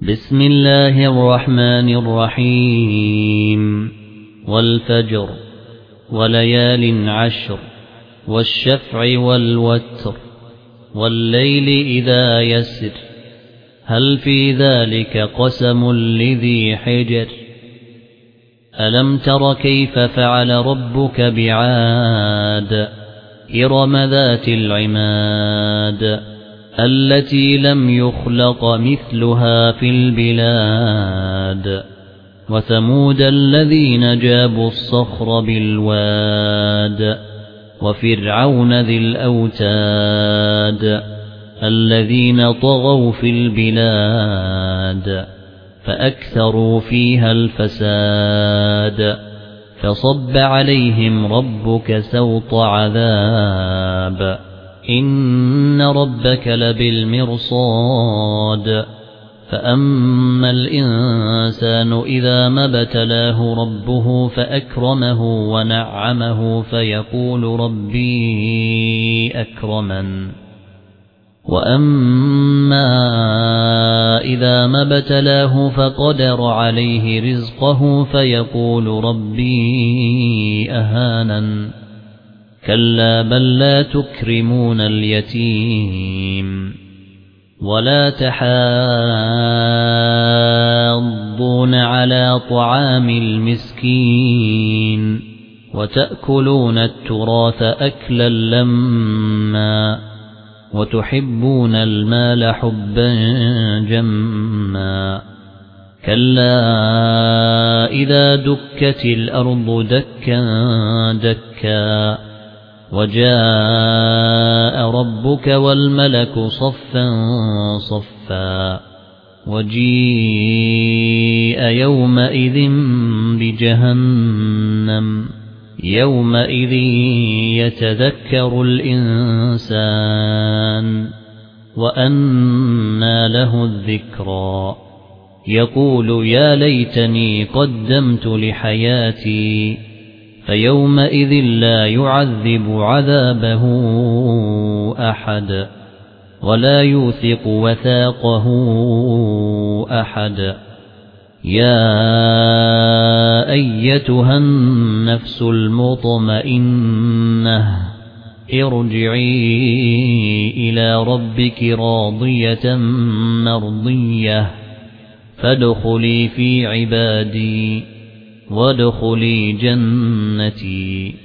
بسم الله الرحمن الرحيم والفجر وليال عشر والشفع والوتر والليل إذا يسر هل في ذلك قسم لذي حجر ألم تر كيف فعل ربك بعاد إرم ذات العماد التي لم يخلق مثلها في البلاد وثمود الذين جابوا الصخر بالواد وفرعون ذي الأوتاد الذين طغوا في البلاد فأكثروا فيها الفساد فصب عليهم ربك سوط عذاب إن ربك لبالمرصاد فأما الإنسان إذا ما ابتلاه ربه فأكرمه ونعمه فيقول ربي أكرمن وأما إذا ما ابتلاه فقدر عليه رزقه فيقول ربي أهانن كلا بل لا تكرمون اليتيم ولا تحاضون على طعام المسكين وتأكلون التراث أكلا لما وتحبون المال حبا جما كلا إذا دكت الأرض دكا دكا وجاء ربك والملك صفا صفا وجيء يومئذ بجهنم يومئذ يتذكر الإنسان وأنى له الذكرى يقول يا ليتني قدمت لحياتي فيومئذ لا يعذب عذابه أحد ولا يوثق وثاقه أحد يا أيتها النفس المطمئنة ارجعي إلى ربك راضية مرضية فادخلي في عبادي وادخلي جنتي.